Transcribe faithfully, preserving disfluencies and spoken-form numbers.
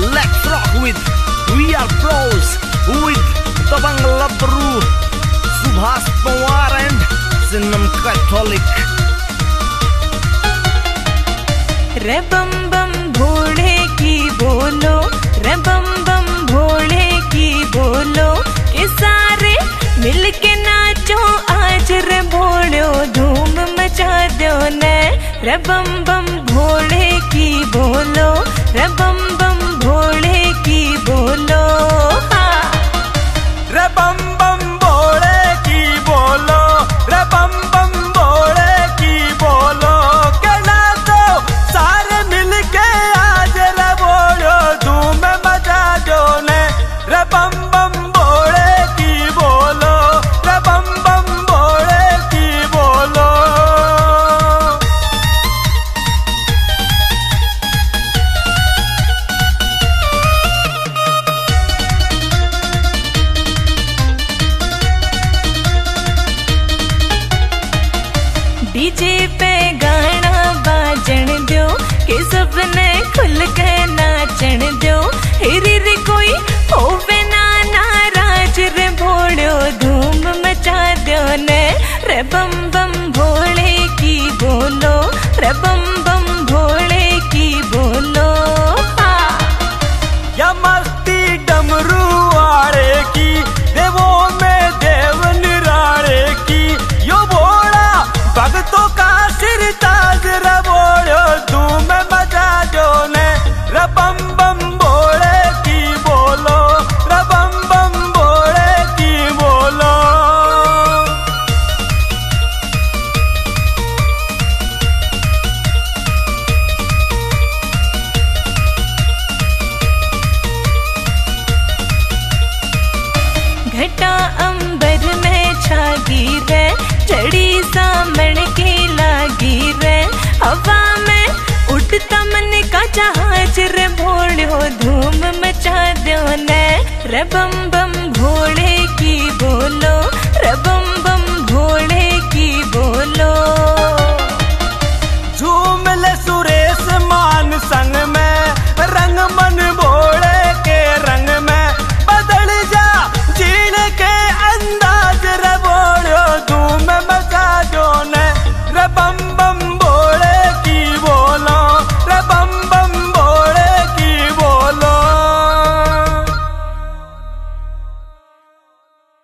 let's rock with We Are Pros with Tabang Labru, Subhas Pawar and Sinam Catholic. रे बम बम भोले की बोलो, रे बम बम भोले की बोलो, के सारे मिलके नाचो आज रे भोलो, धूम मचा दो ने। रे बम बम भोले की बोलो, रे बम बम भोले की बोलो। हाँ। रे बम बम भोले की बोलो, रे बम बम भोले की बोलो, के नाचो सारे मिलके आज रे बोलो, धूम मचा दो ने। रे बम बम भोले की बोलो, रे बम बम भोले की बोलो। डीजे पे गाना बाजन दो, के सबने खुल के नाचन दो। हिरी रे कोई होवे ना नाराज रे भोलो, धूम मचा दो ने। रे बम बम भोले की बोलो, रे बम बम भोले की बोलो। हाँ। या मस्ती डमरू वाले की, देवों में देव निराले की, यो भोला भक्तों का सिर ताज रे बोलो, धूम मचा दो ने। रे बम बम भोले की बोलो, रे बम बम भोले की बोलो। घटा अंबर में छागी रे, चढ़ी सामण की लागी रे। हवा में उड़ता मन का जहाज रे भोलो, धूम मचा दो ने। रे बम